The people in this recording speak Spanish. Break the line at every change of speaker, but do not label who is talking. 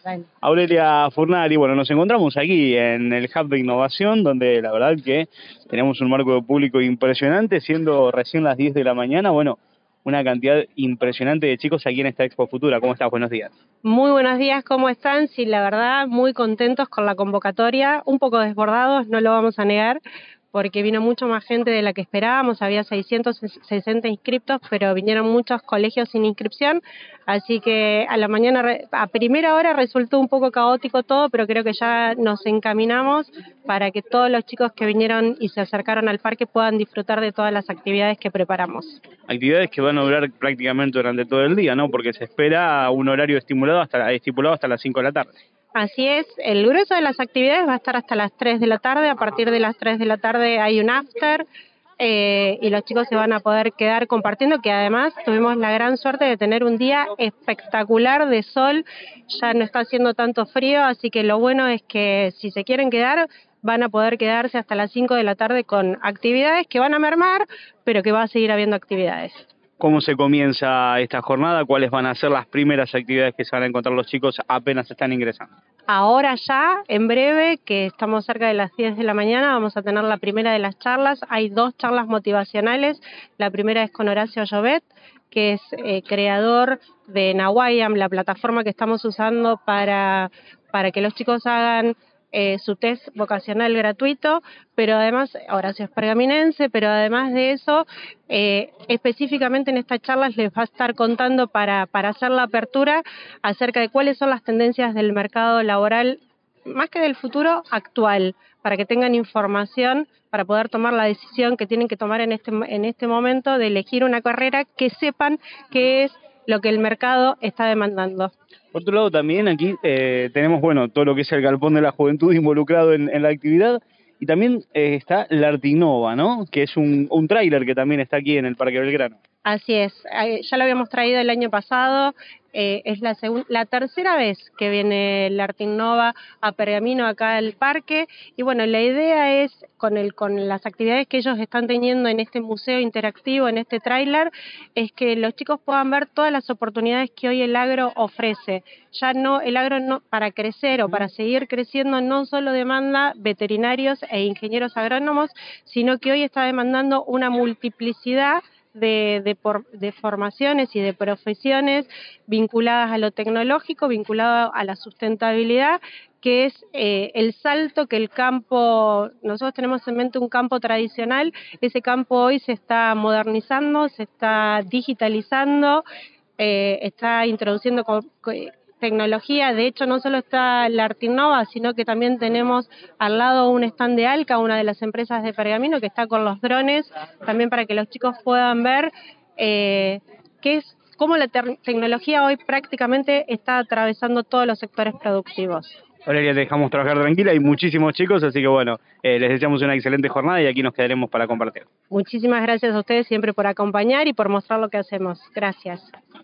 Bueno.
Aurelia Furnari, bueno, nos encontramos aquí en el Hub de Innovación, donde la verdad que tenemos un marco de público impresionante, siendo recién las 10 de la mañana, bueno, una cantidad impresionante de chicos aquí en esta Expo Futura. ¿Cómo estás? Buenos días.
Muy buenos días, ¿cómo están? Sí, la verdad, muy contentos con la convocatoria, un poco desbordados, no lo vamos a negar, porque vino mucho más gente de la que esperábamos, había 660 inscriptos, pero vinieron muchos colegios sin inscripción, así que a la mañana, a primera hora resultó un poco caótico todo, pero creo que ya nos encaminamos para que todos los chicos que vinieron y se acercaron al parque puedan disfrutar de todas las actividades que preparamos.
Actividades que van a durar prácticamente durante todo el día, ¿no? Porque se espera un horario estipulado hasta las 5 de la tarde.
Así es, el grueso de las actividades va a estar hasta las 3 de la tarde, a partir de las 3 de la tarde hay un after y los chicos se van a poder quedar compartiendo, que además tuvimos la gran suerte de tener un día espectacular de sol, ya no está haciendo tanto frío, así que lo bueno es que si se quieren quedar van a poder quedarse hasta las 5 de la tarde con actividades que van a mermar, pero que va a seguir habiendo actividades.
¿Cómo se comienza esta jornada? ¿Cuáles van a ser las primeras actividades que se van a encontrar los chicos apenas están ingresando?
Ahora ya, en breve, que estamos cerca de las 10 de la mañana, vamos a tener la primera de las charlas. Hay 2 charlas motivacionales. La primera es con Horacio Llobet, que es creador de Nawayam, la plataforma que estamos usando para que los chicos hagan su test vocacional gratuito, pero además, Horacio es pergaminense, pero además de eso, específicamente en estas charlas les va a estar contando para hacer la apertura acerca de cuáles son las tendencias del mercado laboral, más que del futuro, actual, para que tengan información para poder tomar la decisión que tienen que tomar en este momento de elegir una carrera que sepan qué es lo que el mercado está demandando.
Por otro lado, también aquí tenemos, bueno, todo lo que es el Galpón de la Juventud involucrado en la actividad, y también está la Artinova, ¿no? Que es un tráiler que también está aquí en el Parque Belgrano.
Así es, ya lo habíamos traído el año pasado, es la tercera vez que viene el Artinova a Pergamino acá al parque, y bueno, la idea es, con las actividades que ellos están teniendo en este museo interactivo, en este tráiler, es que los chicos puedan ver todas las oportunidades que hoy el agro ofrece. Ya no, el agro no, para crecer o para seguir creciendo no solo demanda veterinarios e ingenieros agrónomos, sino que hoy está demandando una multiplicidad de formaciones y de profesiones vinculadas a lo tecnológico, vinculadas a la sustentabilidad, que es el salto que el campo, nosotros tenemos en mente un campo tradicional, ese campo hoy se está modernizando, se está digitalizando, está introduciendo tecnología. De hecho, no solo está la Artinova, sino que también tenemos al lado un stand de Alca, una de las empresas de Pergamino, que está con los drones, también para que los chicos puedan ver cómo la tecnología hoy prácticamente está atravesando todos los sectores productivos.
Aurelia, te dejamos trabajar tranquila, hay muchísimos chicos, así que bueno, les deseamos una excelente jornada y aquí nos quedaremos para compartir.
Muchísimas gracias a ustedes siempre por acompañar y por mostrar lo que hacemos. Gracias.